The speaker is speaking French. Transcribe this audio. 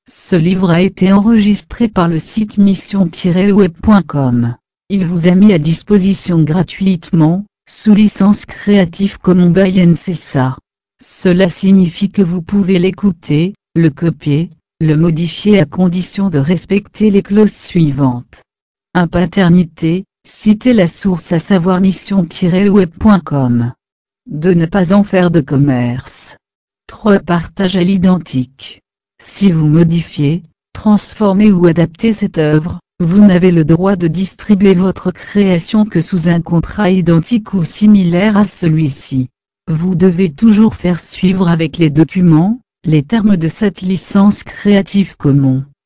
Ce livre a été enregistré par le site mission-web.com. Il vous a mis à disposition gratuitement, sous licence Creative Commons by NC-SA. Cela signifie que vous pouvez l'écouter, le copier, le modifier à condition de respecter les clauses suivantes. 1. Paternité, citez la source à savoir mission-web.com. 2. Ne pas en faire de commerce. 3. Partage à l'identique. Si vous modifiez, transformez ou adaptez cette œuvre, vous n'avez le droit de distribuer votre création que sous un contrat identique ou similaire à celui-ci. Vous devez toujours faire suivre avec les documents, les termes de cette licence Creative Commons.